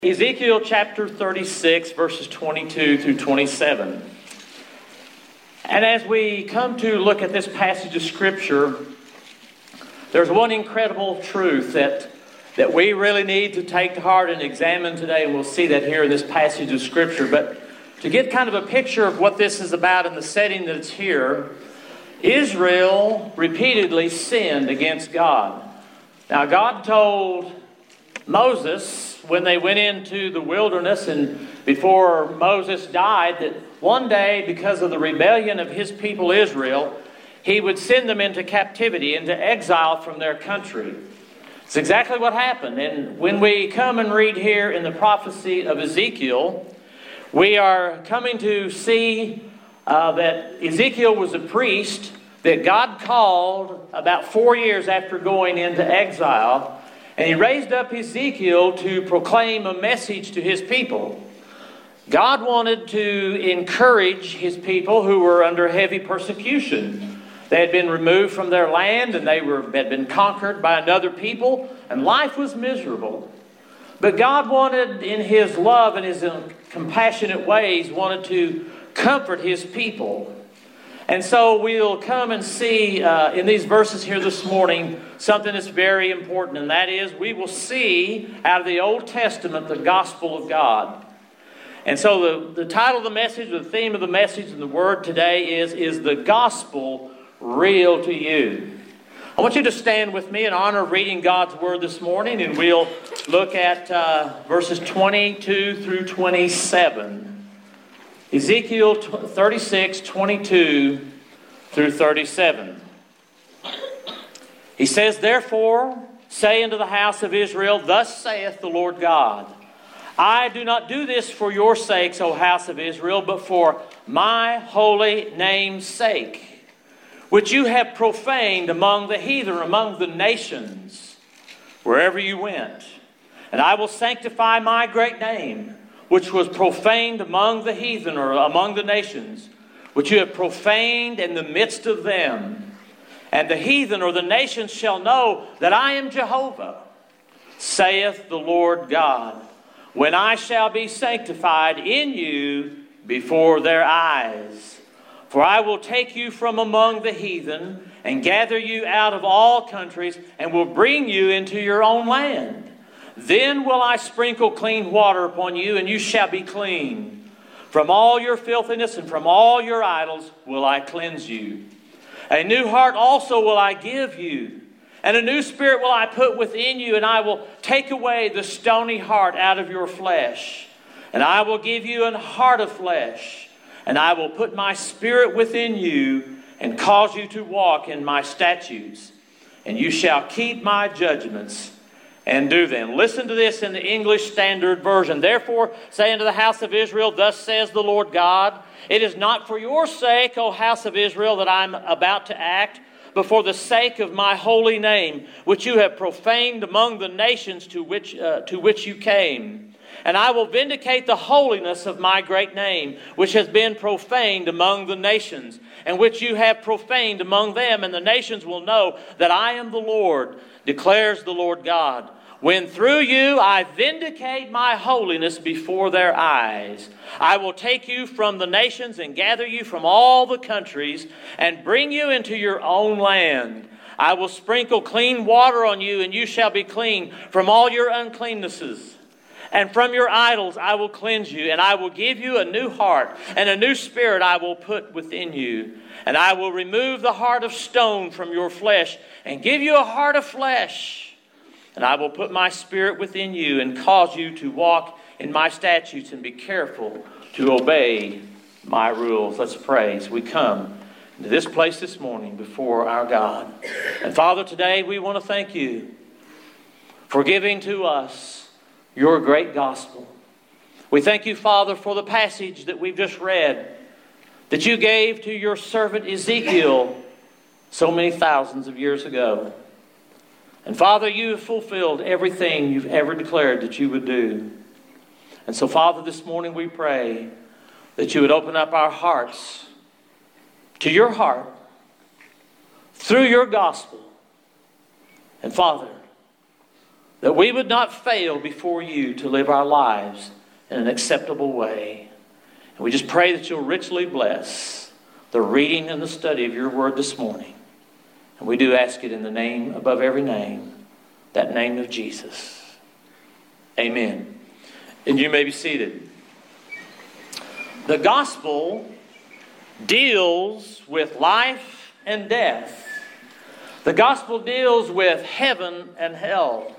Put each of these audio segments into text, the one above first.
Ezekiel chapter 36, verses 22 through 27. And as we come to look at this passage of Scripture, there's one incredible truth that we really need to take to heart and examine today, and we'll see that here in this passage of Scripture. But to get kind of a picture of what this is about in the setting that it's here, Israel repeatedly sinned against God. Now, God told Moses, when they went into the wilderness and before Moses died, that one day, because of the rebellion of his people Israel, he would send them into captivity, into exile from their country. It's exactly what happened. And when we come and read here in the prophecy of Ezekiel, we are coming to see that Ezekiel was a priest that God called about 4 years after going into exile. And he raised up Ezekiel to proclaim a message to his people. God wanted to encourage his people who were under heavy persecution. They had been removed from their land and had been conquered by another people, and life was miserable. But God wanted, in his love and his compassionate ways, wanted to comfort his people. And so we'll come and see in these verses here this morning something that's very important, and that is we will see out of the Old Testament the gospel of God. And so the title of the message, the theme of the message and the word today is the gospel real to you? I want you to stand with me in honor of reading God's word this morning, and we'll look at verses 22 through 27. Ezekiel 36, 22 through 37. He says, "Therefore, say unto the house of Israel, Thus saith the Lord God, I do not do this for your sakes, O house of Israel, but for my holy name's sake, which you have profaned among the heathen, among the nations, wherever you went. And I will sanctify my great name, which was profaned among the heathen, or among the nations, which you have profaned in the midst of them. And the heathen, or the nations, shall know that I am Jehovah, saith the Lord God, when I shall be sanctified in you before their eyes. For I will take you from among the heathen, and gather you out of all countries, and will bring you into your own land. Then will I sprinkle clean water upon you, and you shall be clean. From all your filthiness and from all your idols will I cleanse you. A new heart also will I give you, and a new spirit will I put within you, and I will take away the stony heart out of your flesh. And I will give you an heart of flesh, and I will put my spirit within you, and cause you to walk in my statutes. And you shall keep my judgments and do them." Listen to this in the English Standard Version. "Therefore, say unto the house of Israel, Thus says the Lord God, It is not for your sake, O house of Israel, that I am about to act, but for the sake of my holy name, which you have profaned among the nations to which you came. And I will vindicate the holiness of my great name, which has been profaned among the nations, and which you have profaned among them. And the nations will know that I am the Lord, declares the Lord God, when through you I vindicate my holiness before their eyes. I will take you from the nations and gather you from all the countries and bring you into your own land. I will sprinkle clean water on you, and you shall be clean from all your uncleannesses. And from your idols I will cleanse you, and I will give you a new heart, and a new spirit I will put within you. And I will remove the heart of stone from your flesh, and give you a heart of flesh. And I will put my spirit within you, and cause you to walk in my statutes, and be careful to obey my rules." Let's pray as we come to this place this morning before our God. And Father, today we want to thank you for giving to us your great gospel. We thank you, Father, for the passage that we've just read, that you gave to your servant Ezekiel so many thousands of years ago. And Father, you have fulfilled everything you've ever declared that you would do. And so, Father, this morning we pray that you would open up our hearts to your heart through your gospel. And Father, that we would not fail before you to live our lives in an acceptable way. And we just pray that you'll richly bless the reading and the study of your word this morning. And we do ask it in the name above every name, that name of Jesus. Amen. And you may be seated. The gospel deals with life and death. The gospel deals with heaven and hell.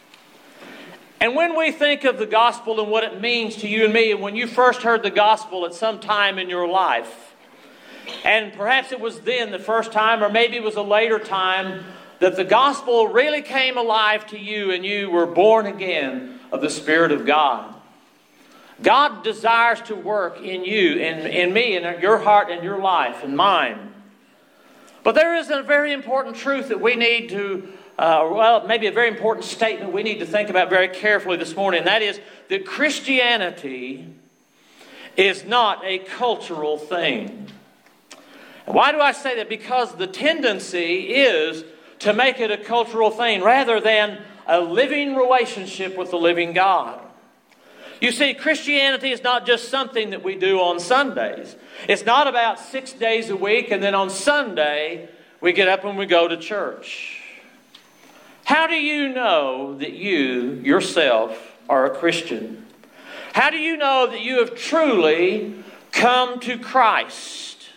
And when we think of the gospel and what it means to you and me, and when you first heard the gospel at some time in your life, and perhaps it was then the first time, or maybe it was a later time, that the gospel really came alive to you and you were born again of the Spirit of God. God desires to work in you, in me, in your heart and your life and mine. But there is a very important truth that we need to, maybe a very important statement we need to think about very carefully this morning. And that is that Christianity is not a cultural thing. And why do I say that? Because the tendency is to make it a cultural thing rather than a living relationship with the living God. You see, Christianity is not just something that we do on Sundays. It's not about 6 days a week and then on Sunday we get up and we go to church. How do you know that you yourself are a Christian? How do you know that you have truly come to Christ?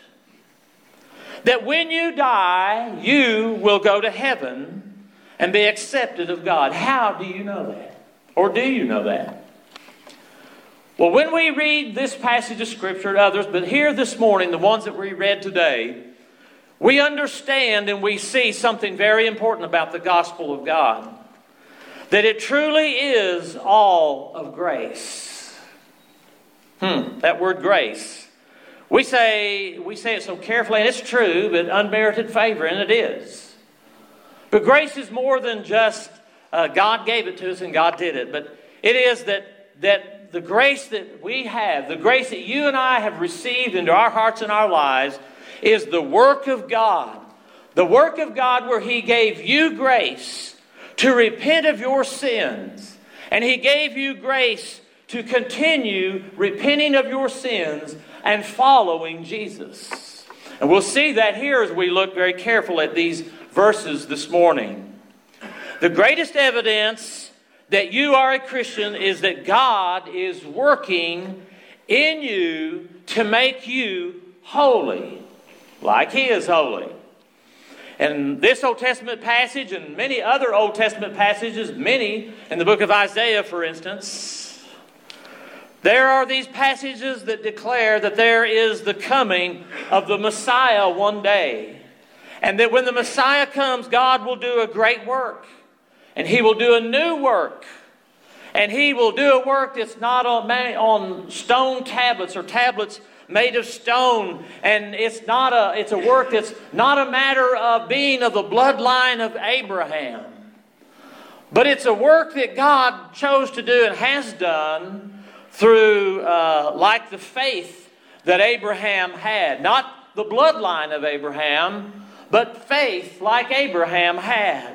That when you die, you will go to heaven and be accepted of God. How do you know that? Or do you know that? Well, when we read this passage of Scripture and others, but here this morning, the ones that we read today, we understand and we see something very important about the gospel of God. That it truly is all of grace. That word grace. We say it so carefully, and it's true, but unmerited favor, and it is. But grace is more than just God gave it to us and God did it. But it is that the grace that we have, the grace that you and I have received into our hearts and our lives, is the work of God. The work of God where He gave you grace to repent of your sins. And He gave you grace to continue repenting of your sins and following Jesus. And we'll see that here as we look very carefully at these verses this morning. The greatest evidence that you are a Christian is that God is working in you to make you holy, like He is holy. And this Old Testament passage and many other Old Testament passages, many in the book of Isaiah, for instance, there are these passages that declare that there is the coming of the Messiah one day. And that when the Messiah comes, God will do a great work. And He will do a new work. And He will do a work that's not on stone tablets or tablets made of stone. And it's a work that's not a matter of being of the bloodline of Abraham. But it's a work that God chose to do and has done through like the faith that Abraham had. Not the bloodline of Abraham, but faith like Abraham had.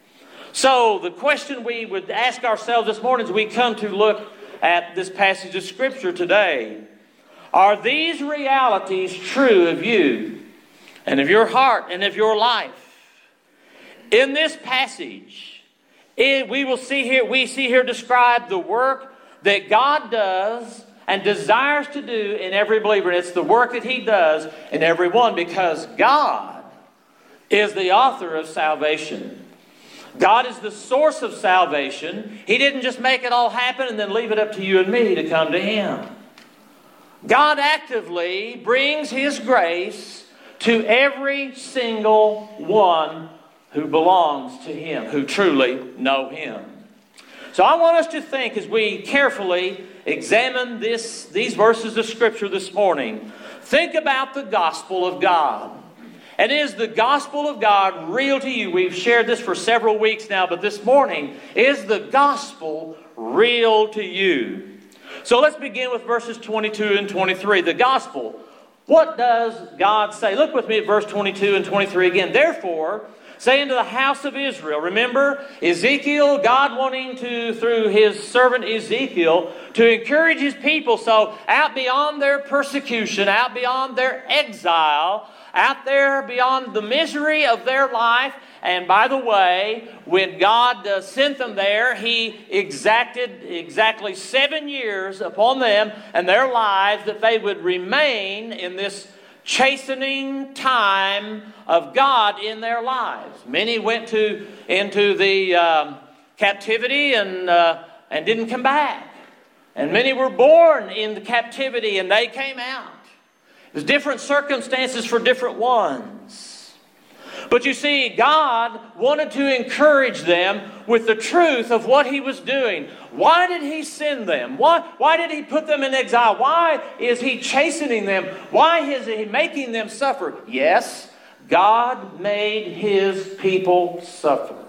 So the question we would ask ourselves this morning as we come to look at this passage of Scripture today, are these realities true of you and of your heart and of your life? In this passage, we see here described the work that God does and desires to do in every believer. And it's the work that He does in every one, because God is the author of salvation. God is the source of salvation. He didn't just make it all happen and then leave it up to you and me to come to Him. God actively brings His grace to every single one who belongs to Him, who truly know Him. So I want us to think as we carefully examine these verses of Scripture this morning. Think about the gospel of God. And is the gospel of God real to you? We've shared this for several weeks now, but this morning, is the gospel real to you? So let's begin with verses 22 and 23. The gospel. What does God say? Look with me at verse 22 and 23 again. Therefore, say unto the house of Israel. Remember, Ezekiel, God wanting to, through his servant Ezekiel, to encourage his people. So out beyond their persecution, out beyond their exile, out there beyond the misery of their life. And by the way, when God sent them there, He exacted exactly 7 years upon them and their lives that they would remain in this chastening time of God in their lives. Many went into the captivity and didn't come back. And many were born into captivity and they came out. There's different circumstances for different ones. But you see, God wanted to encourage them with the truth of what He was doing. Why did He send them? Why did He put them in exile? Why is He chastening them? Why is He making them suffer? Yes, God made His people suffer.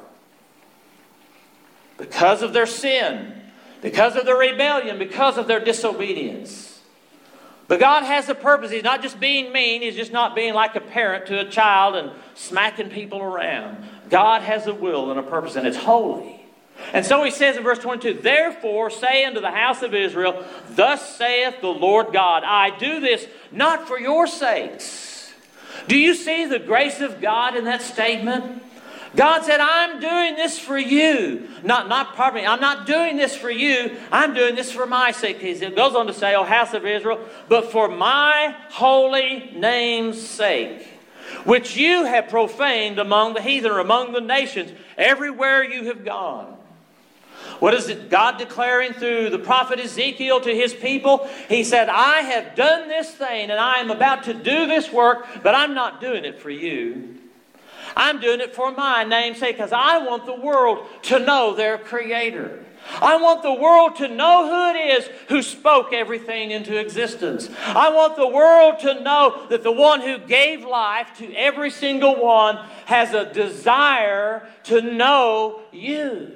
Because of their sin, because of their rebellion, because of their disobedience. But God has a purpose. He's not just being mean. He's just not being like a parent to a child and smacking people around. God has a will and a purpose, and it's holy. And so He says in verse 22, therefore say unto the house of Israel, thus saith the Lord God, I do this not for your sakes. Do you see the grace of God in that statement? God said, I'm doing this for you. I'm not doing this for you. I'm doing this for my sake. It goes on to say, O house of Israel, but for my holy name's sake, which you have profaned among the heathen or among the nations, everywhere you have gone. What is it God declaring through the prophet Ezekiel to His people? He said, I have done this thing and I am about to do this work, but I'm not doing it for you. I'm doing it for my name's sake because I want the world to know their Creator. I want the world to know who it is who spoke everything into existence. I want the world to know that the one who gave life to every single one has a desire to know you.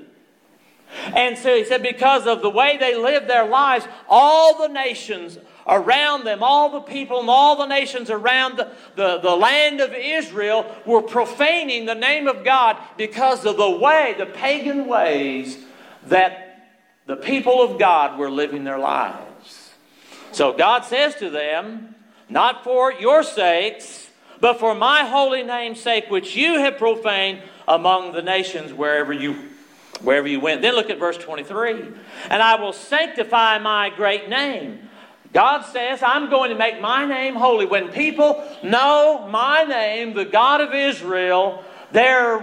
And so He said, because of the way they lived their lives, all the nations around them, all the people and all the nations around the land of Israel were profaning the name of God because of the pagan ways that the people of God were living their lives. So God says to them, not for your sakes, but for my holy name's sake, which you have profaned among the nations wherever you went. Then look at verse 23. And I will sanctify my great name. God says, I'm going to make my name holy. When people know my name, the God of Israel, there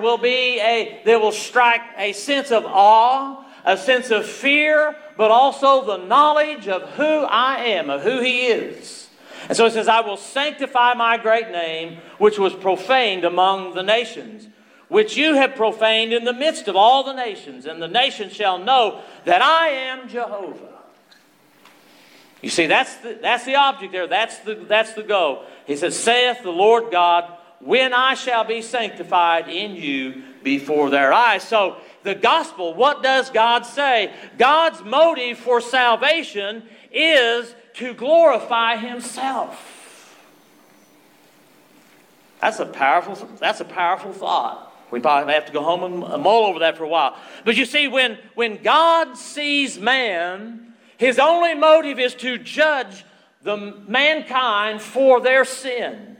will strike a sense of awe, a sense of fear, but also the knowledge of who I am, of who He is. And so it says, I will sanctify my great name, which was profaned among the nations, which you have profaned in the midst of all the nations, and the nations shall know that I am Jehovah. You see, that's the object there. That's the goal. He says, saith the Lord God, when I shall be sanctified in you before their eyes. So the gospel, what does God say? God's motive for salvation is to glorify Himself. That's a powerful thought. We probably have to go home and mull over that for a while. But you see, when God sees man, His only motive is to judge the mankind for their sin.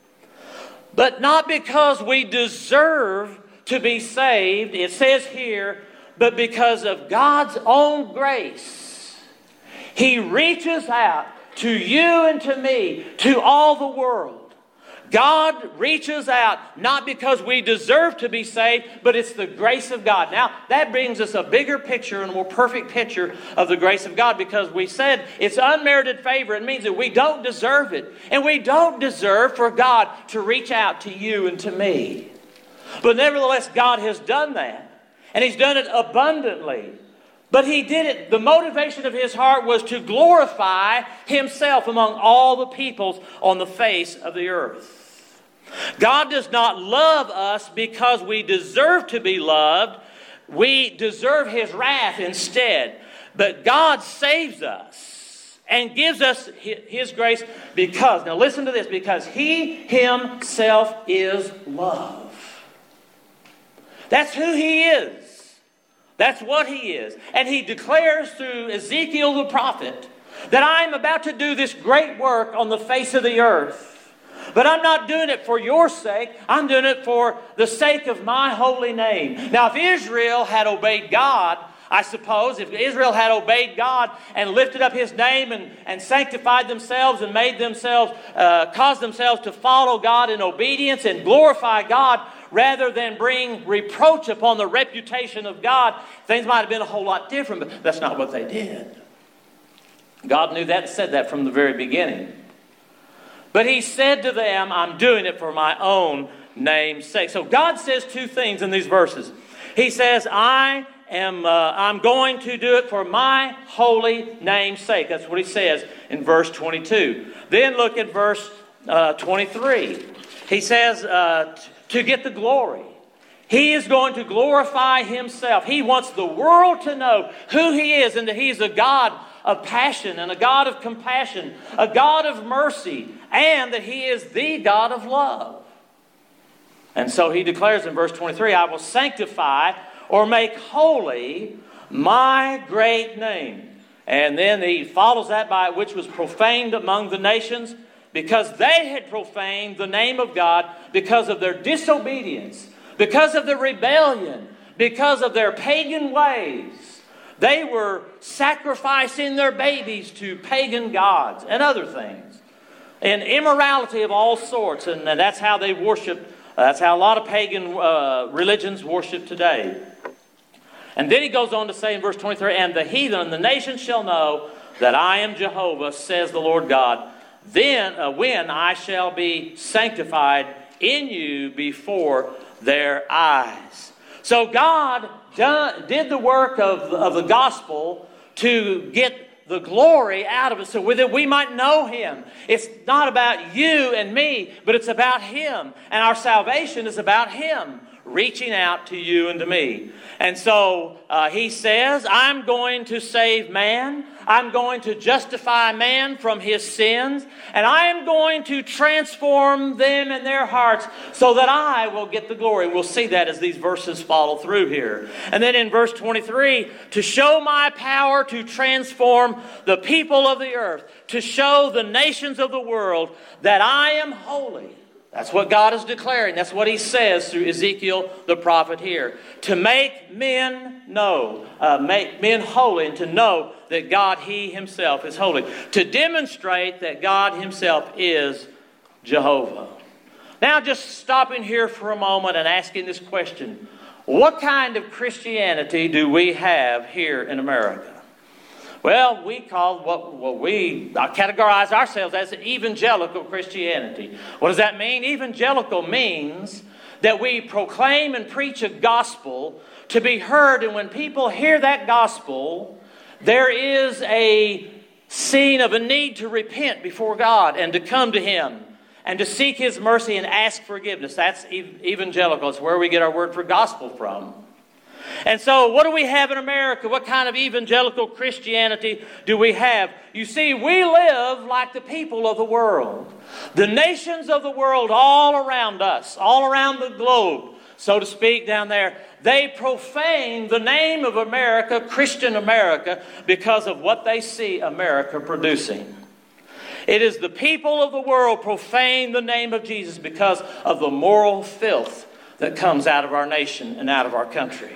But not because we deserve to be saved, it says here, but because of God's own grace. He reaches out to you and to me, to all the world. God reaches out not because we deserve to be saved, but it's the grace of God. Now, that brings us a bigger picture and a more perfect picture of the grace of God, because we said it's unmerited favor. It means that we don't deserve it. And we don't deserve for God to reach out to you and to me. But nevertheless, God has done that. And He's done it abundantly. But He did it, the motivation of His heart was to glorify Himself among all the peoples on the face of the earth. God does not love us because we deserve to be loved. We deserve His wrath instead. But God saves us and gives us His grace because, now listen to this, because He Himself is love. That's who He is. That's what He is. And He declares through Ezekiel the prophet that I'm about to do this great work on the face of the earth. But I'm not doing it for your sake. I'm doing it for the sake of my holy name. Now, if Israel had obeyed God, I suppose, if Israel had obeyed God and lifted up His name and sanctified themselves and made themselves, caused themselves to follow God in obedience and glorify God rather than bring reproach upon the reputation of God, things might have been a whole lot different, but that's not what they did. God knew that and said that from the very beginning. But He said to them, I'm doing it for my own name's sake. So God says two things in these verses. He says, I'm going to do it for my holy name's sake. That's what He says in verse 22. Then look at verse 23. He says, to get the glory. He is going to glorify Himself. He wants the world to know who He is and that He's a God of passion and a God of compassion, a God of mercy, and that He is the God of love. And so He declares in verse 23, I will sanctify or make holy my great name. And then He follows that by which was profaned among the nations, because they had profaned the name of God because of their disobedience, because of their rebellion, because of their pagan ways. They were sacrificing their babies to pagan gods and other things. And immorality of all sorts. And that's how they worship. That's how a lot of pagan religions worship today. And then He goes on to say in verse 23, and the heathen and the nations shall know that I am Jehovah, says the Lord God. Then when I shall be sanctified in you before their eyes. So God did the work of the gospel to get the glory out of it so that we might know Him. It's not about you and me, but it's about Him. And our salvation is about Him reaching out to you and to me. And so He says, I'm going to save man. I'm going to justify man from his sins. And I am going to transform them and their hearts so that I will get the glory. We'll see that as these verses follow through here. And then in verse 23, to show my power to transform the people of the earth, to show the nations of the world that I am holy. That's what God is declaring. That's what He says through Ezekiel the prophet here. To make men know, make men holy, and to know that God, He Himself is holy. To demonstrate that God Himself is Jehovah. Now just stopping here for a moment and asking this question. What kind of Christianity do we have here in America? Well, we call what we categorize ourselves as evangelical Christianity. What does that mean? Evangelical means that we proclaim and preach a gospel to be heard, and when people hear that gospel, there is a scene of a need to repent before God and to come to Him and to seek His mercy and ask forgiveness. That's evangelical. It's where we get our word for gospel from. And so what do we have in America? What kind of evangelical Christianity do we have? You see, we live like the people of the world. The nations of the world all around us, all around the globe, so to speak, down there, they profane the name of America, Christian America, because of what they see America producing. It is the people of the world profane the name of Jesus because of the moral filth that comes out of our nation and out of our country.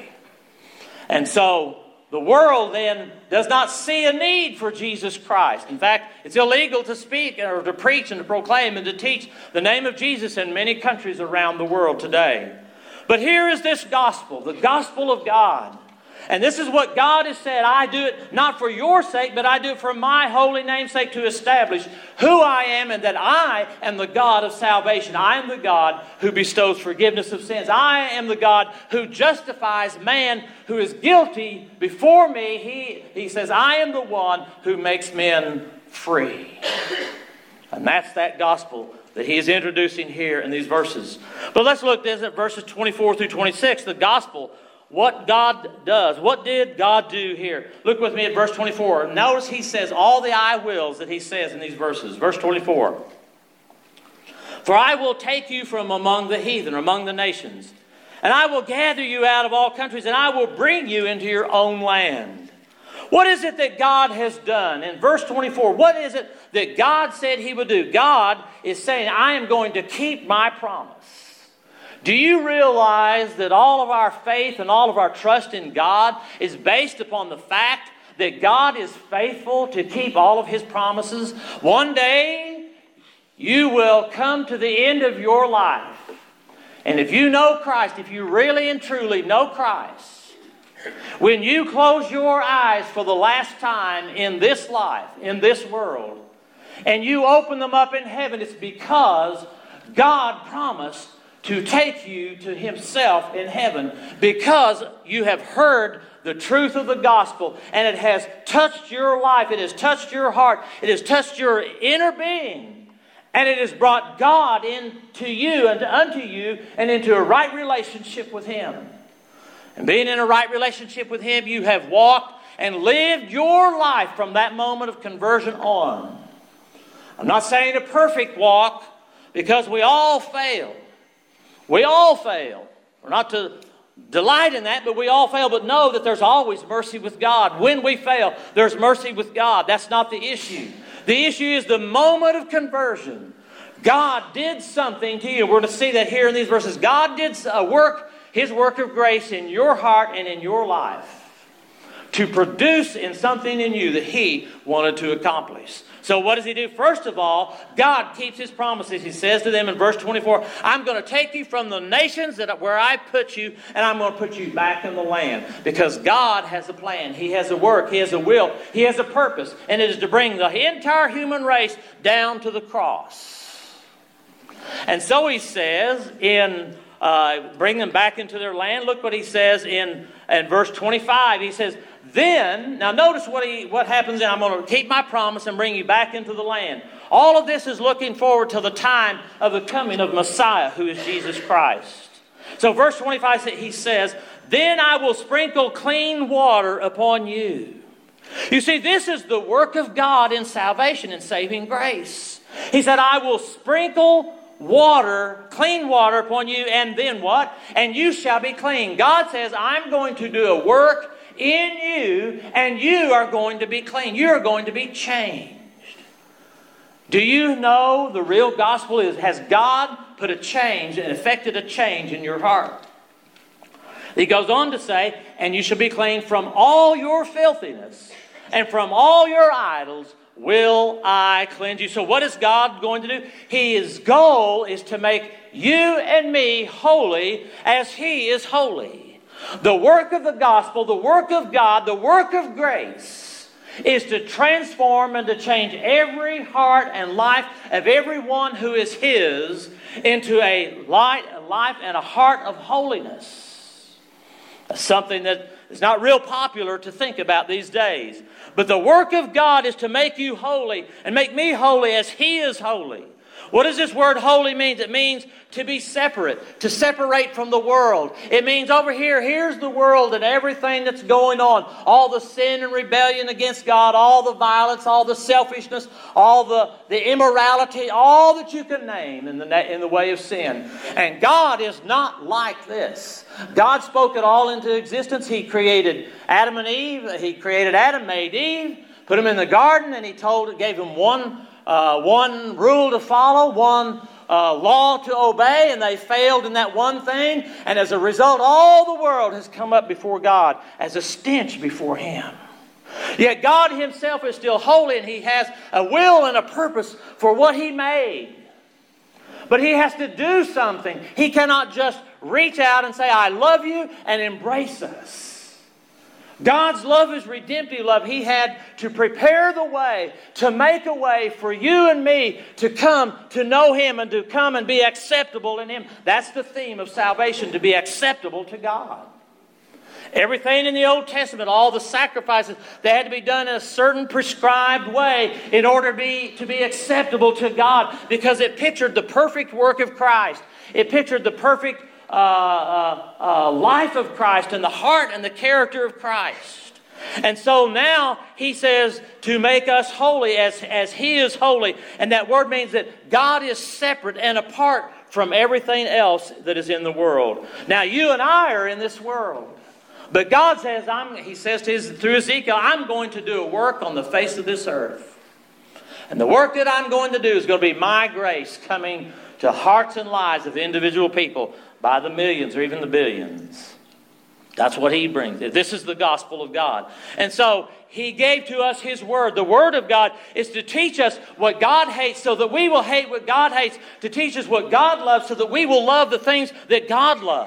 And so the world then does not see a need for Jesus Christ. In fact, it's illegal to speak or to preach and to proclaim and to teach the name of Jesus in many countries around the world today. But here is this gospel, the gospel of God. And this is what God has said. I do it not for your sake, but I do it for my holy name's sake, to establish who I am and that I am the God of salvation. I am the God who bestows forgiveness of sins. I am the God who justifies man who is guilty before me. He says, I am the one who makes men free. And that's that gospel that He is introducing here in these verses. But let's look at verses 24 through 26, the gospel. What God does. What did God do here? Look with me at verse 24. Notice He says all the I wills that He says in these verses. Verse 24. For I will take you from among the heathen, among the nations, And I will gather you out of all countries, and I will bring you into your own land. What is it that God has done? In verse 24, what is it that God said He would do? God is saying, I am going to keep my promise. Do you realize that all of our faith and all of our trust in God is based upon the fact that God is faithful to keep all of His promises? One day, you will come to the end of your life. And if you know Christ, if you really and truly know Christ, when you close your eyes for the last time in this life, in this world, and you open them up in heaven, it's because God promised to take you to Himself in heaven, because you have heard the truth of the gospel, and it has touched your life, it has touched your heart, it has touched your inner being. And it has brought God into you and unto you and into a right relationship with Him. And being in a right relationship with Him, you have walked and lived your life from that moment of conversion on. I'm not saying a perfect walk, because we all fail. We all fail. We're not to delight in that, but we all fail. But know that there's always mercy with God. When we fail, there's mercy with God. That's not the issue. The issue is the moment of conversion. God did something to you. We're going to see that here in these verses. God did His work of grace in your heart and in your life to produce in something in you that He wanted to accomplish. So what does He do? First of all, God keeps His promises. He says to them in verse 24, I'm going to take you from the nations where I put you, and I'm going to put you back in the land. Because God has a plan. He has a work. He has a will. He has a purpose. And it is to bring the entire human race down to the cross. And so He says in bring them back into their land. Look what He says in verse 25. He says, then, now notice what happens, and I'm going to keep my promise and bring you back into the land. All of this is looking forward to the time of the coming of Messiah, who is Jesus Christ. So verse 25, He says, then I will sprinkle clean water upon you. You see, this is the work of God in salvation and saving grace. He said, I will sprinkle water, clean water upon you, and then what? And you shall be clean. God says, I'm going to do a work in you, and you are going to be clean. You are going to be changed. Do you know the real gospel is, has God put a change and effected a change in your heart? He goes on to say, and you shall be clean from all your filthiness, and from all your idols will I cleanse you. So what is God going to do? His goal is to make you and me holy as He is holy. The work of the gospel, the work of God, the work of grace is to transform and to change every heart and life of everyone who is His into a life and a heart of holiness. That's something that is not real popular to think about these days. But the work of God is to make you holy and make me holy as He is holy. What does this word holy mean? It means to be separate, to separate from the world. It means over here, here's the world and everything that's going on. All the sin and rebellion against God, all the violence, all the selfishness, all the immorality, all that you can name in the way of sin. And God is not like this. God spoke it all into existence. He created Adam and Eve. He created Adam, made Eve, put them in the garden, and He gave them one rule to follow, one law to obey, and they failed in that one thing. And as a result, all the world has come up before God as a stench before Him. Yet God Himself is still holy, and He has a will and a purpose for what He made. But He has to do something. He cannot just reach out and say, I love you, and embrace us. God's love is redemptive love. He had to prepare the way, to make a way for you and me to come to know Him and to come and be acceptable in Him. That's the theme of salvation, to be acceptable to God. Everything in the Old Testament, all the sacrifices, they had to be done in a certain prescribed way in order to be acceptable to God, because it pictured the perfect work of Christ. It pictured the perfect life of Christ and the heart and the character of Christ. And so now He says to make us holy as He is holy. And that word means that God is separate and apart from everything else that is in the world. Now, you and I are in this world. But God says, He says through Ezekiel, I'm going to do a work on the face of this earth. And the work that I'm going to do is going to be my grace coming to hearts and lives of individual people by the millions or even the billions. That's what He brings. This is the gospel of God. And so He gave to us His Word. The Word of God is to teach us what God hates so that we will hate what God hates. To teach us what God loves so that we will love the things that God loves.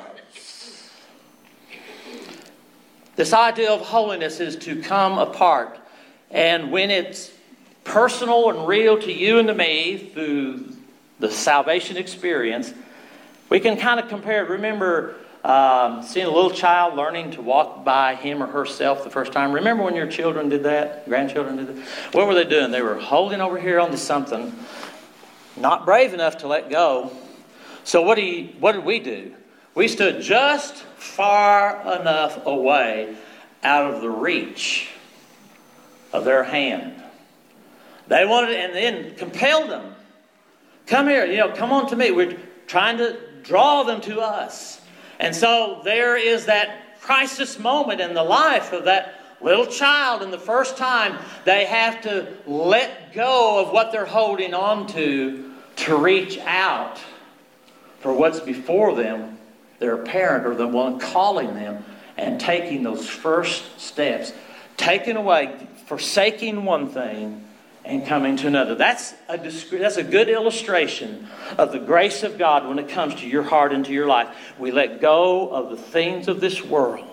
This idea of holiness is to come apart. And when it's personal and real to you and to me through the salvation experience, we can kind of compare it. Remember seeing a little child learning to walk by him or herself the first time. Remember when your children did that? Grandchildren did that? What were they doing? They were holding over here onto something, not brave enough to let go. So what did we do? We stood just far enough away out of the reach of their hand. They wanted, and then compelled them. Come here, come on to me. We're trying to draw them to us. And so there is that crisis moment in the life of that little child. And the first time they have to let go of what they're holding on to reach out for what's before them, their parent or the one calling them, and taking those first steps, taking away, forsaking one thing and coming to another. That's a good illustration of the grace of God when it comes to your heart and to your life. We let go of the things of this world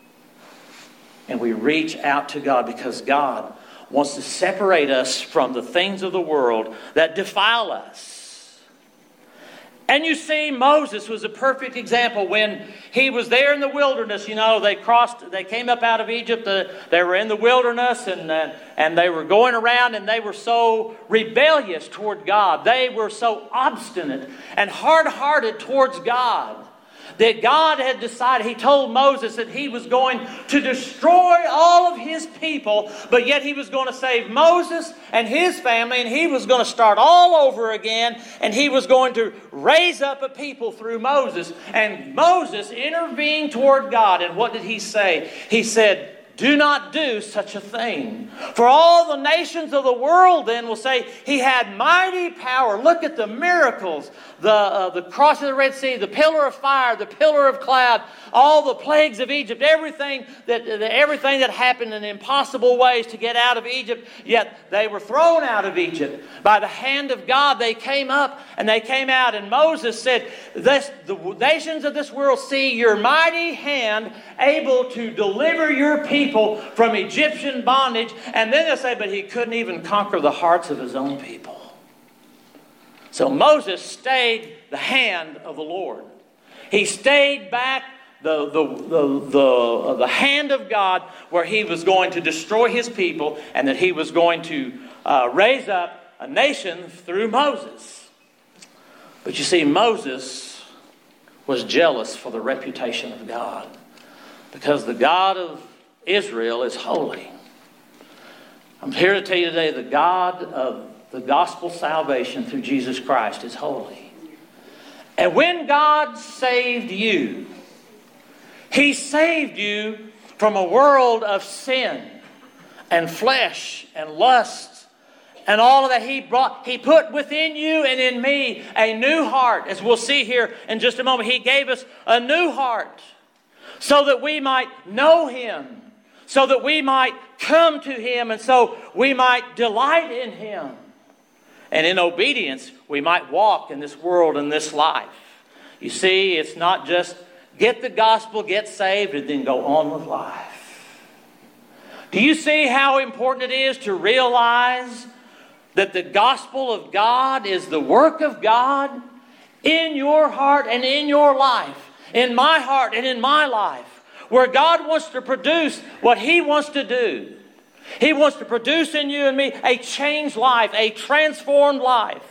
and we reach out to God because God wants to separate us from the things of the world that defile us. And you see, Moses was a perfect example when he was there in the wilderness. They came up out of Egypt. They were in the wilderness and they were going around and they were so rebellious toward God. They were so obstinate and hard-hearted towards God that God had decided, He told Moses that He was going to destroy all of His people, but yet He was going to save Moses and his family, and He was going to start all over again, and He was going to raise up a people through Moses. And Moses intervened toward God, and what did he say? He said, do not do such a thing. For all the nations of the world then will say, He had mighty power. Look at the miracles. The crossing of the Red Sea, the pillar of fire, the pillar of cloud, all the plagues of Egypt, everything that happened in impossible ways to get out of Egypt. Yet they were thrown out of Egypt. By the hand of God they came up and they came out. And Moses said, the nations of this world see your mighty hand able to deliver your people from Egyptian bondage. And then they say, but he couldn't even conquer the hearts of his own people. So Moses stayed the hand of the Lord. He stayed back the hand of God where He was going to destroy His people and that He was going to raise up a nation through Moses. But you see, Moses was jealous for the reputation of God because the God of Israel is holy. I'm here to tell you today the God of the gospel salvation through Jesus Christ is holy. And when God saved you, He saved you from a world of sin and flesh and lust and all of that. He put within you and in me a new heart. As we'll see here in just a moment, He gave us a new heart so that we might know Him, so that we might come to Him, and so we might delight in Him. And in obedience, we might walk in this world and this life. You see, it's not just get the gospel, get saved, and then go on with life. Do you see how important it is to realize that the gospel of God is the work of God in your heart and in your life, in my heart and in my life, where God wants to produce what He wants to do. He wants to produce in you and me a changed life, a transformed life.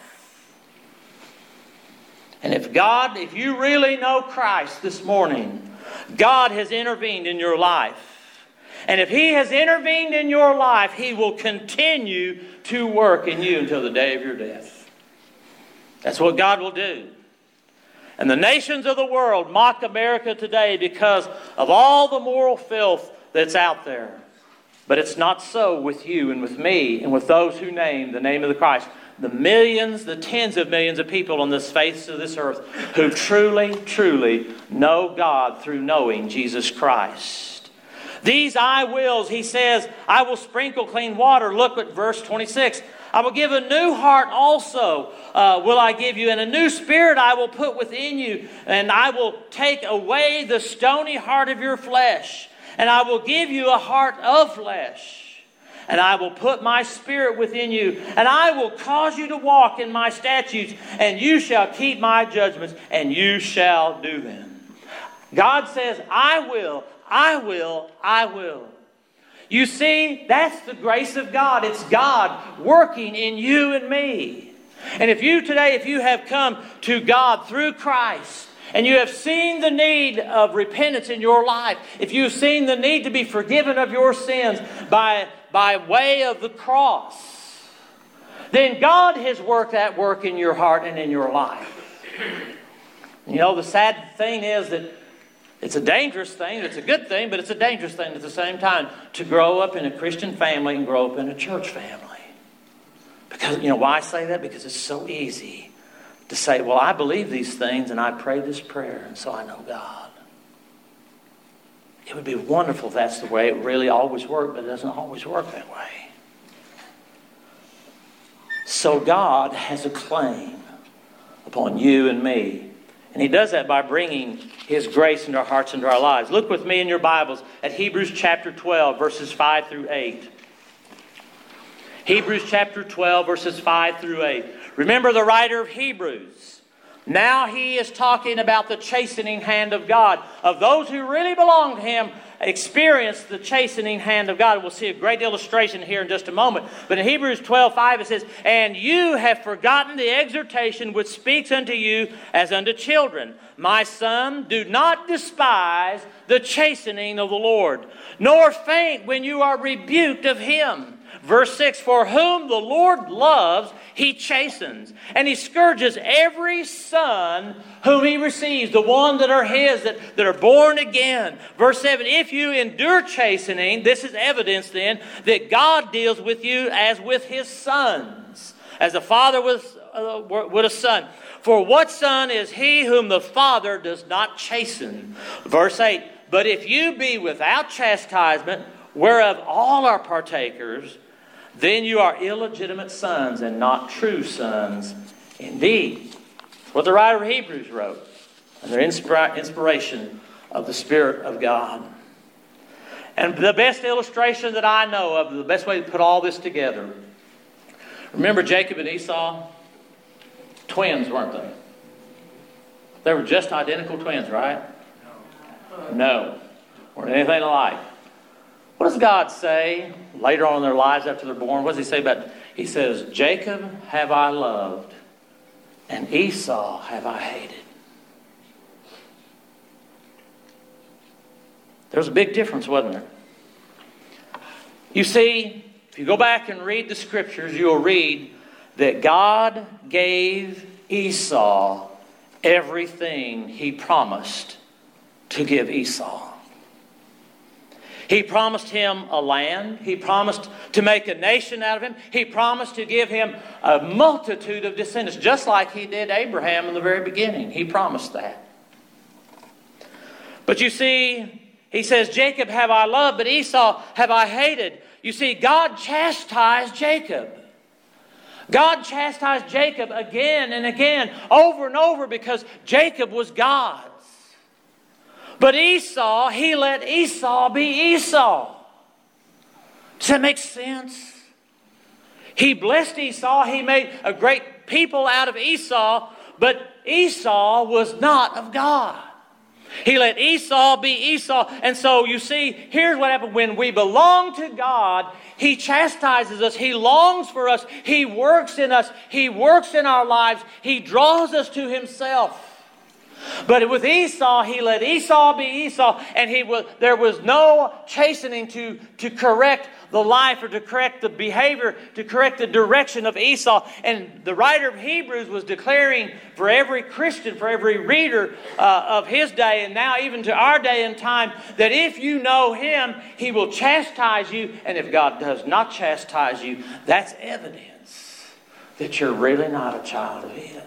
And if you really know Christ this morning, God has intervened in your life. And if He has intervened in your life, He will continue to work in you until the day of your death. That's what God will do. And the nations of the world mock America today because of all the moral filth that's out there. But it's not so with you and with me and with those who name the name of the Christ. The millions, the tens of millions of people on this face of this earth who truly, truly know God through knowing Jesus Christ. These I wills, he says, I will sprinkle clean water. Look at verse 26. I will give a new heart also will I give you, and a new spirit I will put within you, and I will take away the stony heart of your flesh, and I will give you a heart of flesh. And I will put my spirit within you, and I will cause you to walk in my statutes, and you shall keep my judgments, and you shall do them. God says, I will, I will, I will. You see, that's the grace of God. It's God working in you and me. And if you today, if you have come to God through Christ, and you have seen the need of repentance in your life, if you've seen the need to be forgiven of your sins by way of the cross, then God has worked that work in your heart and in your life. You know, the sad thing is that it's a dangerous thing. It's a good thing, but it's a dangerous thing at the same time to grow up in a Christian family and grow up in a church family. Because, you know why I say that? Because it's so easy to say, well, I believe these things and I pray this prayer and so I know God. It would be wonderful if that's the way it really always worked, but it doesn't always work that way. So God has a claim upon you and me. And He does that by bringing His grace into our hearts and into our lives. Look with me in your Bibles at Hebrews chapter 12, verses 5 through 8. Hebrews chapter 12, verses 5 through 8. Remember the writer of Hebrews. Now he is talking about the chastening hand of God. Of those who really belong to Him, experience the chastening hand of God. We'll see a great illustration here in just a moment. But in Hebrews 12:5 it says, and you have forgotten the exhortation which speaks unto you as unto children. My son, do not despise the chastening of the Lord, nor faint when you are rebuked of Him. Verse 6, for whom the Lord loves, He chastens, and He scourges every son whom He receives, the ones that are His, that are born again. Verse 7, if you endure chastening, this is evidence then that God deals with you as with His sons, as a father with a son. For what son is he whom the Father does not chasten? Verse 8, but if you be without chastisement, whereof all are partakers, then you are illegitimate sons and not true sons indeed. That's what the writer of Hebrews wrote. And their inspiration of the Spirit of God. And the best illustration that I know of, the best way to put all this together. Remember Jacob and Esau? Twins, weren't they? They were just identical twins, right? No. Weren't anything alike. What does God say later on in their lives after they're born? What does He say about it? He says, Jacob have I loved, and Esau have I hated. There was a big difference, wasn't there? You see, if you go back and read the Scriptures, you'll read that God gave Esau everything He promised to give Esau. He promised him a land. He promised to make a nation out of him. He promised to give him a multitude of descendants, just like He did Abraham in the very beginning. He promised that. But you see, He says, Jacob have I loved, but Esau have I hated. You see, God chastised Jacob. God chastised Jacob again and again, over and over, because Jacob was God's. But Esau, He let Esau be Esau. Does that make sense? He blessed Esau. He made a great people out of Esau. But Esau was not of God. He let Esau be Esau. And so you see, here's what happened. When we belong to God, He chastises us. He longs for us. He works in us. He works in our lives. He draws us to Himself. But with Esau, he let Esau be Esau, and there was no chastening to correct the life or to correct the behavior, to correct the direction of Esau. And the writer of Hebrews was declaring for every Christian, for every reader of his day, and now even to our day and time, that if you know Him, He will chastise you. And if God does not chastise you, that's evidence that you're really not a child of His.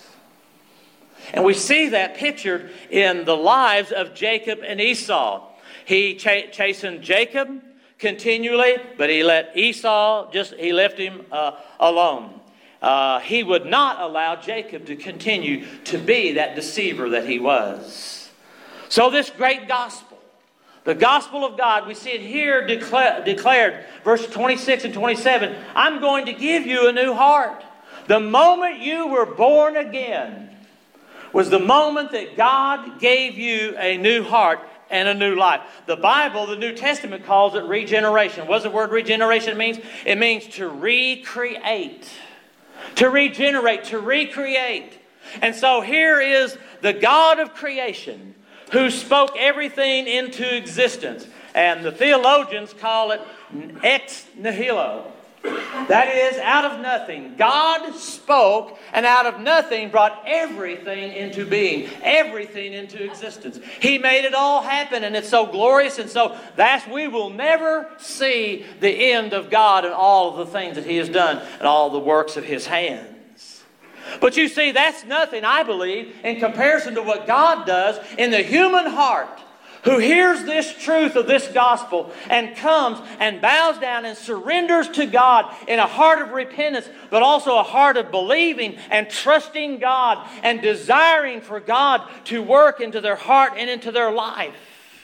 And we see that pictured in the lives of Jacob and Esau. He chastened Jacob continually, but he let Esau, he left him alone. He would not allow Jacob to continue to be that deceiver that he was. So this great gospel, the gospel of God, we see it here declared, verse 26 and 27, I'm going to give you a new heart. The moment you were born again was the moment that God gave you a new heart and a new life. The Bible, the New Testament, calls it regeneration. What does the word regeneration mean? It means to recreate. To regenerate, to recreate. And so here is the God of creation who spoke everything into existence. And the theologians call it ex nihilo. That is, out of nothing. God spoke, and out of nothing brought everything into being, everything into existence. He made it all happen, and it's so glorious, and so we will never see the end of God and all of the things that He has done and all the works of His hands. But you see, that's nothing, I believe, in comparison to what God does in the human heart, who hears this truth of this gospel and comes and bows down and surrenders to God in a heart of repentance, but also a heart of believing and trusting God and desiring for God to work into their heart and into their life.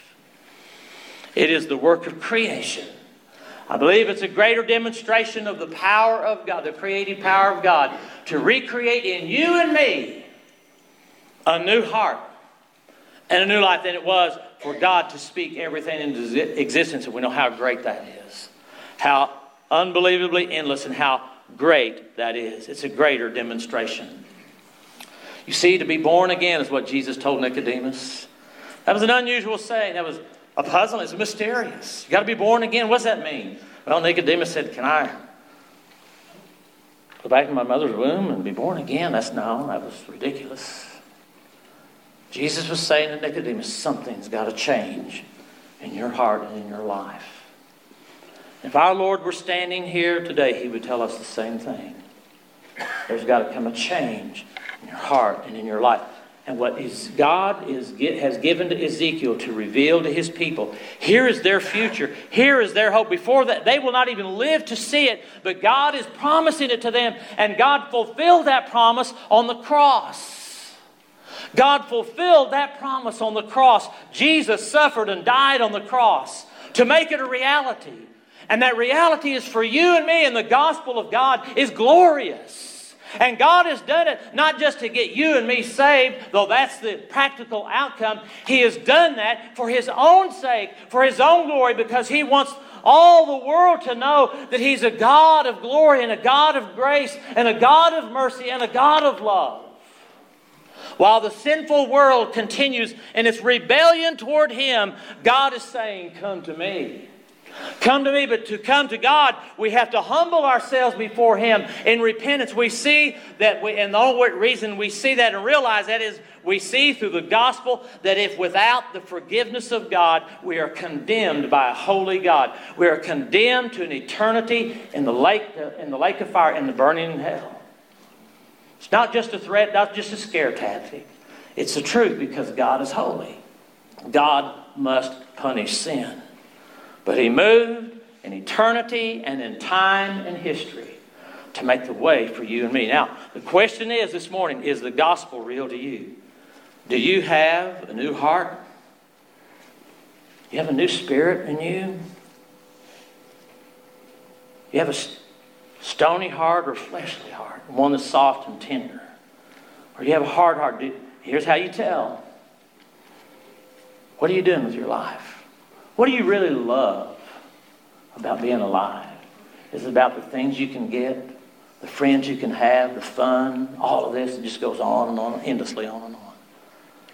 It is the work of creation. I believe it's a greater demonstration of the power of God, the creative power of God, to recreate in you and me a new heart and a new life than it was for God to speak everything into existence. And we know how great that is. How unbelievably endless and how great that is. It's a greater demonstration. You see, to be born again is what Jesus told Nicodemus. That was an unusual saying. That was a puzzle. It's mysterious. You got to be born again. What does that mean? Well, Nicodemus said, can I go back to my mother's womb and be born again? That was ridiculous. Jesus was saying to Nicodemus, something's got to change in your heart and in your life. If our Lord were standing here today, He would tell us the same thing. There's got to come a change in your heart and in your life. And what God has given to Ezekiel to reveal to His people, here is their future. Here is their hope. Before that, they will not even live to see it, but God is promising it to them. And God fulfilled that promise on the cross. God fulfilled that promise on the cross. Jesus suffered and died on the cross to make it a reality. And that reality is for you and me, and the gospel of God is glorious. And God has done it not just to get you and me saved, though that's the practical outcome. He has done that for His own sake, for His own glory, because He wants all the world to know that He's a God of glory and a God of grace and a God of mercy and a God of love. While the sinful world continues in its rebellion toward Him, God is saying, come to me. Come to me. But to come to God, we have to humble ourselves before Him in repentance. We see that, and the only reason we see that and realize that is we see through the gospel that if without the forgiveness of God, we are condemned by a holy God. We are condemned to an eternity in the lake of fire, in the burning hell. It's not just a threat, not just a scare tactic. It's the truth, because God is holy. God must punish sin. But He moved in eternity and in time and history to make the way for you and me. Now, the question is this morning, is the gospel real to you? Do you have a new heart? You have a new spirit in you? You have a stony heart or fleshly heart? One that's soft and tender? Or you have a hard heart? Here's how you tell. What are you doing with your life? What do you really love about being alive? Is it about the things you can get, the friends you can have, the fun, all of this? It just goes on and on, endlessly on and on.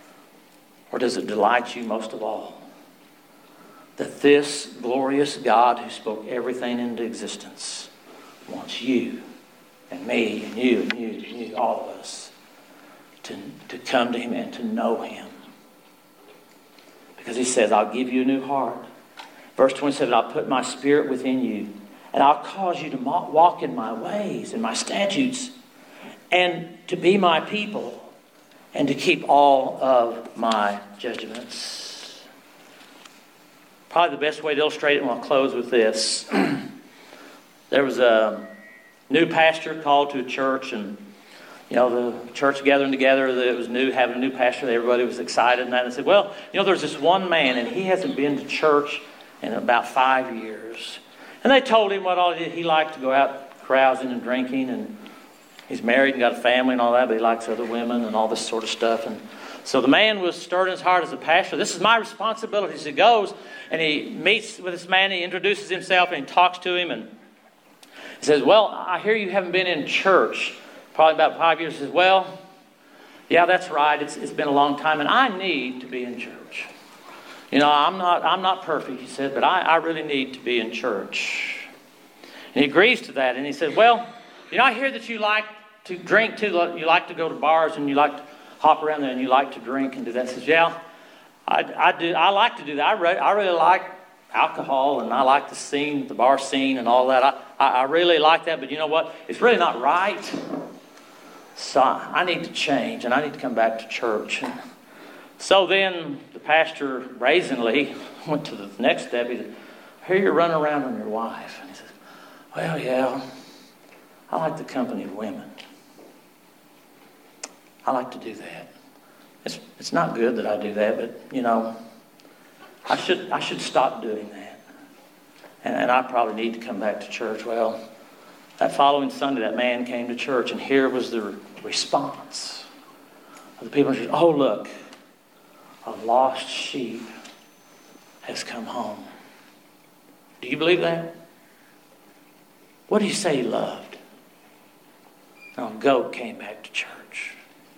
Or does it delight you most of all? That this glorious God who spoke everything into existence wants you and me and you and you and you, all of us, to come to Him and to know Him. Because He says, I'll give you a new heart. Verse 27, I'll put my Spirit within you, and I'll cause you to walk in my ways and my statutes, and to be my people, and to keep all of my judgments. Probably the best way to illustrate it, and I'll close with this. There was a new pastor called to a church, and the church gathering together, it was new, having a new pastor, everybody was excited and that. And I said, well, there's this one man, and he hasn't been to church in about 5 years. And they told him what all he did. He liked to go out carousing and drinking, and he's married and got a family and all that, but he likes other women and all this sort of stuff. And so the man was stirred in his heart as a pastor. This is my responsibility. So he goes and he meets with this man, he introduces himself and he talks to him, and he says, well, I hear you haven't been in church probably about 5 years. He says, well, yeah, that's right. It's been a long time, and I need to be in church. I'm not perfect, he said, but I really need to be in church. And he agrees to that, and he said, well, I hear that you like to drink too. You like to go to bars, and you like to hop around there, and you like to drink and do that. He says, yeah, I do. I like to do that. I really like alcohol, and I like the scene, the bar scene and all that. I really like that, but you know what? It's really not right. So I need to change, and I need to come back to church. And so then the pastor brazenly went to the next step. He said, I hear you're running around with your wife. And he says, well, yeah, I like the company of women. I like to do that. It's not good that I do that, but, I should stop doing that. And I probably need to come back to church. Well, that following Sunday, that man came to church, and here was the response of the people. Oh, look, a lost sheep has come home. Do you believe that? What did he say he loved? A goat came back to church.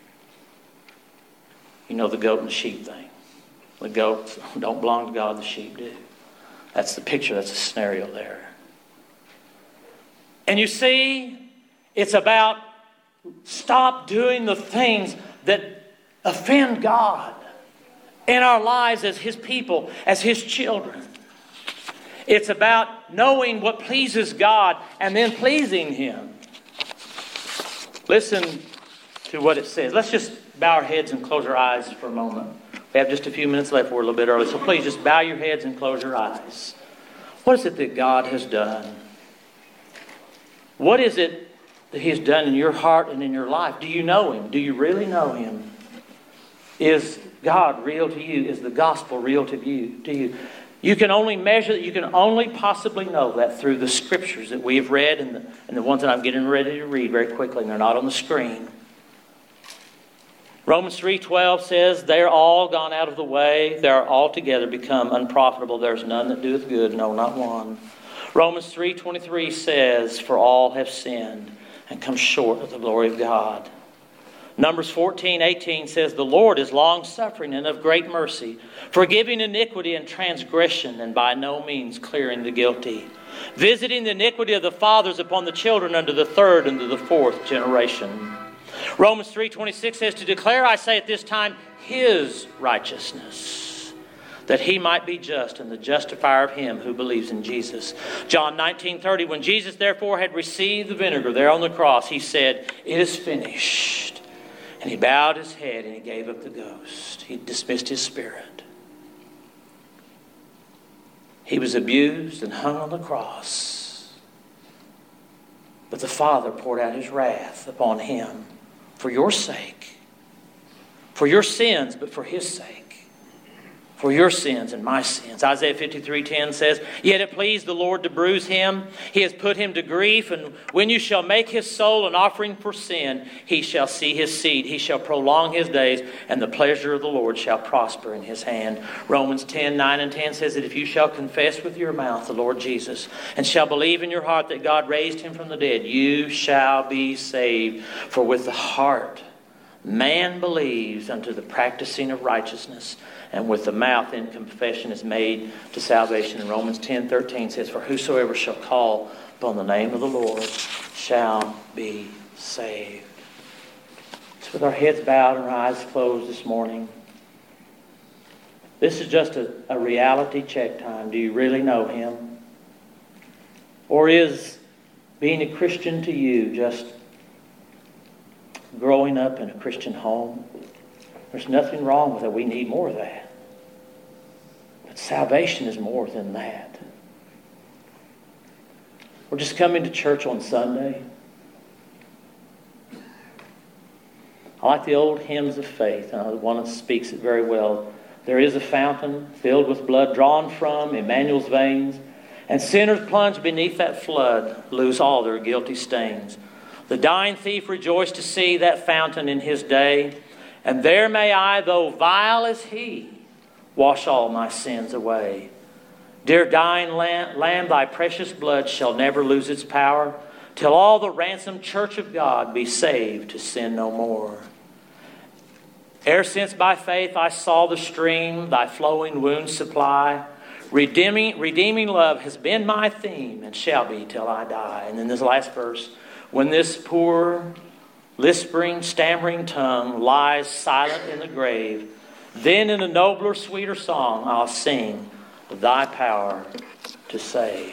The goat and the sheep thing. The goats don't belong to God, the sheep do. That's the picture, that's the scenario there. And you see, it's about stop doing the things that offend God in our lives as His people, as His children. It's about knowing what pleases God and then pleasing Him. Listen to what it says. Let's just bow our heads and close our eyes for a moment. We have just a few minutes left. We're a little bit early. So please just bow your heads and close your eyes. What is it that God has done? What is it that He has done in your heart and in your life? Do you know Him? Do you really know Him? Is God real to you? Is the gospel real to you? You can only measure that. You can only possibly know that through the scriptures that we have read and the ones that I'm getting ready to read very quickly, and they're not on the screen. Romans 3:12 says, they are all gone out of the way. They are altogether become unprofitable. There is none that doeth good, no, not one. Romans 3:23 says, for all have sinned and come short of the glory of God. Numbers 14:18 says, the Lord is long-suffering and of great mercy, forgiving iniquity and transgression, and by no means clearing the guilty, visiting the iniquity of the fathers upon the children unto the third and to the fourth generation. Romans 3:26 says, to declare, I say at this time, His righteousness, that He might be just and the justifier of him who believes in Jesus. John 19:30, when Jesus therefore had received the vinegar there on the cross, He said, it is finished. And He bowed His head and He gave up the ghost. He dismissed His spirit. He was abused and hung on the cross. But the Father poured out His wrath upon Him for your sake. For your sins, but for His sake. For your sins and my sins. Isaiah 53:10 says, yet it pleased the Lord to bruise Him. He has put Him to grief. And when you shall make His soul an offering for sin, He shall see His seed. He shall prolong His days, and the pleasure of the Lord shall prosper in His hand. Romans 10:9-10 says that if you shall confess with your mouth the Lord Jesus, and shall believe in your heart that God raised Him from the dead, you shall be saved. For with the heart man believes unto the practicing of righteousness, and with the mouth in confession is made to salvation. And Romans 10:13 says, for whosoever shall call upon the name of the Lord shall be saved. So with our heads bowed and our eyes closed this morning, this is just a reality check time. Do you really know Him? Or is being a Christian to you just growing up in a Christian home? There's nothing wrong with it. We need more of that. But salvation is more than that. We're just coming to church on Sunday. I like the old hymns of faith. One that speaks it very well. There is a fountain filled with blood drawn from Emmanuel's veins, and sinners plunged beneath that flood lose all their guilty stains. The dying thief rejoiced to see that fountain in his day, and there may I, though vile as he, wash all my sins away. Dear dying Lamb, thy precious blood shall never lose its power, till all the ransomed church of God be saved to sin no more. Ere since by faith I saw the stream thy flowing wounds supply, redeeming love has been my theme and shall be till I die. And then this last verse, when this poor, lisping, stammering tongue lies silent in the grave, then in a nobler, sweeter song I'll sing thy power to save.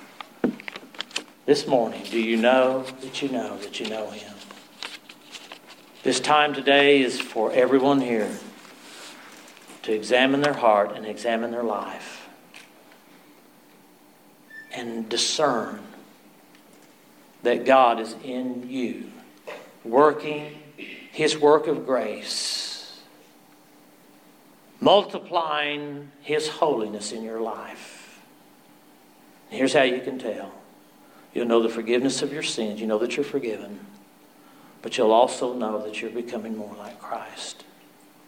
This morning, do you know that you know that you know Him? This time today is for everyone here to examine their heart and examine their life and discern that God is in you, working His work of grace, multiplying His holiness in your life. And here's how you can tell. You'll know the forgiveness of your sins. You know that you're forgiven. But you'll also know that you're becoming more like Christ.